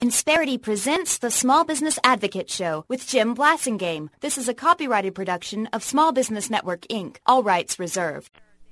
Insperity presents the Small Business Advocate Show with Jim Blasingame. This is a copyrighted production of Small Business Network, Inc. All rights reserved.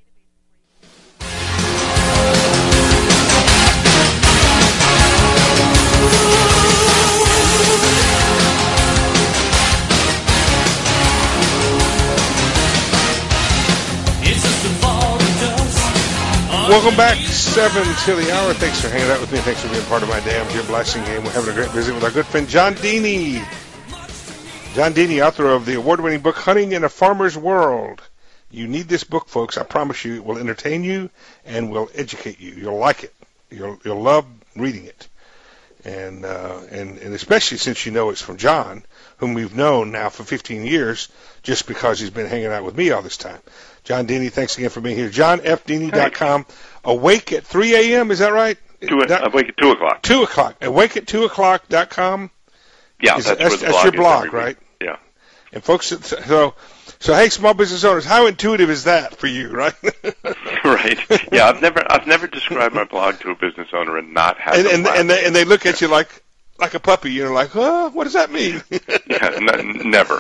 Welcome back, 7 till the hour. Thanks for hanging out with me. Thanks for being part of my day. I'm Jim Blasingame. We're having a great visit with our good friend John Deeney. John Deeney, author of the award-winning book, Hunting in a Farmer's World. You need this book, folks. I promise you it will entertain you and will educate you. You'll like it. You'll love reading it. And especially since you know it's from John, whom we've known now for 15 years, just because he's been hanging out with me all this time. John Deeney, thanks again for being here. JohnFDeeney.com. Awake at 3 a.m., is that right? Awake at 2 o'clock. 2 o'clock. Awake at 2 o'clock.com. Yeah, that's your blog, right? Yeah. And folks, so hey, small business owners, how intuitive is that for you, right? Right. Yeah, I've never described my blog to a business owner and not had and they look at you like a puppy, you know, like, oh, what does that mean? Yeah, never.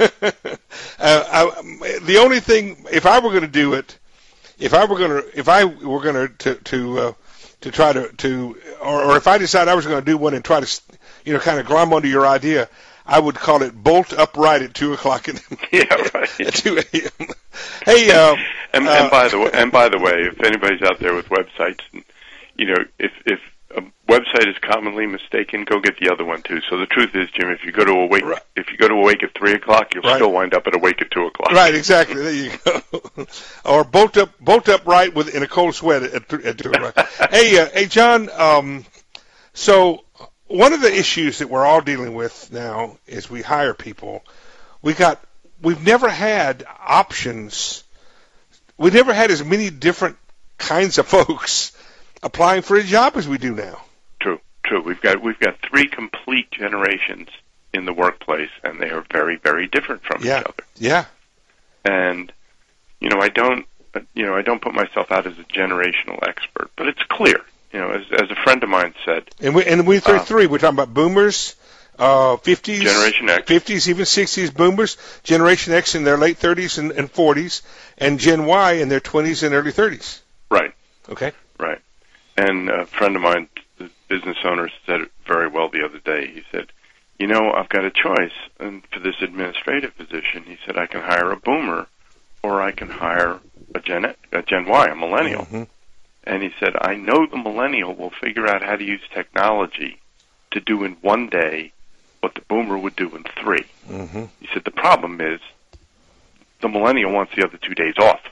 The only thing, if I were going to do it, if I were going to try to, or if I decided I was going to do one and try to, you know, kind of glom onto your idea, I would call it Bolt Upright at 2 o'clock yeah, right. At 2 a.m. Hey, and by the way, if anybody's out there with websites, you know, if a website is commonly mistaken, go get the other one too. So the truth is, Jim, if you go to Awake, right. If you go to Awake at 3 o'clock, you'll still wind up at Awake at 2 o'clock. Right, exactly. There you go. Or bolt upright in a cold sweat at 2 o'clock. Hey, John. So one of the issues that we're all dealing with now is we hire people. We've never had options. We've never had as many different kinds of folks applying for a job as we do now. True. We've got three complete generations in the workplace, and they are very, very different from each other. Yeah. And I don't put myself out as a generational expert, but it's clear. As a friend of mine said. And we three. We're talking about boomers, 50s, Generation X, 50s, even 60s boomers, Generation X in their late 30s and 40s, and Gen Y in their 20s and early 30s. Right. Okay. Right. And a friend of mine, the business owner, said it very well the other day. He said, I've got a choice, and for this administrative position, he said, I can hire a boomer, or I can hire a Gen Y, a millennial. Mm-hmm. And he said, I know the millennial will figure out how to use technology to do in one day what the boomer would do in 3. Mm-hmm. He said, the problem is the millennial wants the other 2 days off.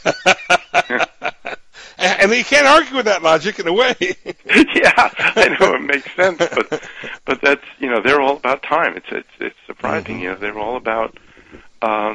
And you can't argue with that logic in a way. Yeah, I know it makes sense, but that's they're all about time. It's surprising. Mm-hmm. They're all about how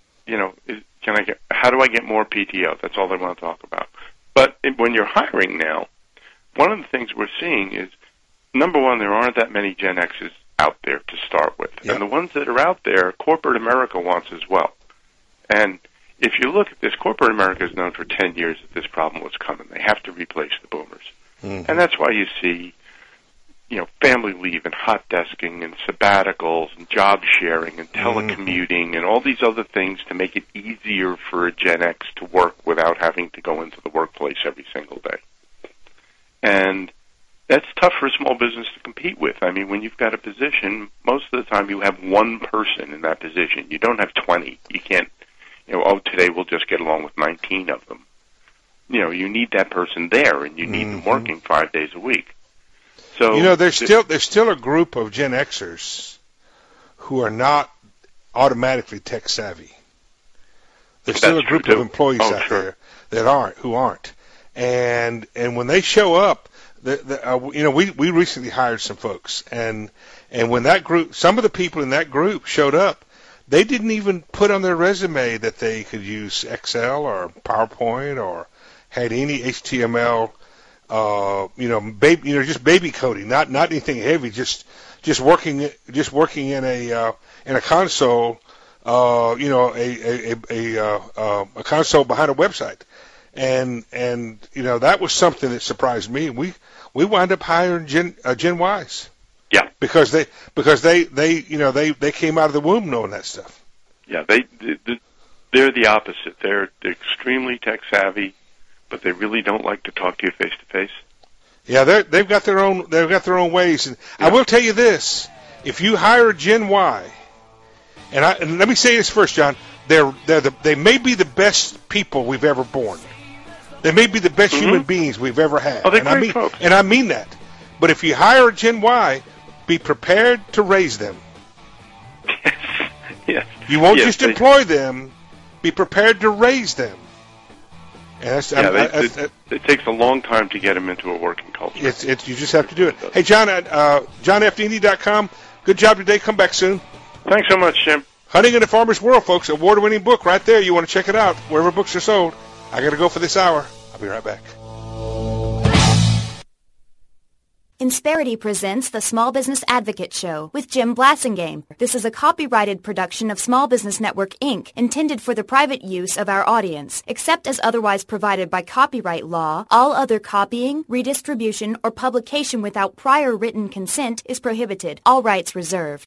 do I get more PTO? That's all they want to talk about. But when you're hiring now, one of the things we're seeing is, number one, there aren't that many Gen X's out there to start with. Yep. And the ones that are out there, corporate America wants as well. And if you look at this, corporate America is known for 10 years that this problem was coming. They have to replace the boomers. Mm-hmm. And that's why you see, family leave and hot desking and sabbaticals and job sharing and telecommuting and all these other things to make it easier for a Gen X to work without having to go into the workplace every single day. And that's tough for a small business to compete with. I mean, when you've got a position, most of the time you have one person in that position. You don't have 20. You can't, today we'll just get along with 19 of them. You need that person there, and you need them working 5 days a week. So there's still a group of Gen Xers who are not automatically tech savvy. There's still a group of employees out there who aren't. And when they show up, we recently hired some folks, and when that group, some of the people in that group showed up, they didn't even put on their resume that they could use Excel or PowerPoint or had any HTML. Just baby coding, not anything heavy, just working in a console, a console behind a website, and that was something that surprised me. We wind up hiring Gen Ys, because they came out of the womb knowing that stuff. Yeah, they're the opposite. They're extremely tech savvy, but they really don't like to talk to you face to face. Yeah, they've got their own ways. And yeah. I will tell you this: if you hire Gen Y, and let me say this first, John, they may be the best people we've ever born. They may be the best human beings we've ever had. Oh, they're great folks. And I mean that. But if you hire a Gen Y, be prepared to raise them. Yes. You won't just employ them. Be prepared to raise them. And it takes a long time to get them into a working culture. You just have to do it. Hey, John, JohnFDiney.com. Good job today. Come back soon. Thanks so much, Jim. Hunting in the Farmer's World, folks. Award-winning book right there. You want to check it out wherever books are sold. I got to go for this hour. I'll be right back. Insperity presents the Small Business Advocate Show with Jim Blasingame. This is a copyrighted production of Small Business Network, Inc., intended for the private use of our audience. Except as otherwise provided by copyright law, all other copying, redistribution, or publication without prior written consent is prohibited. All rights reserved.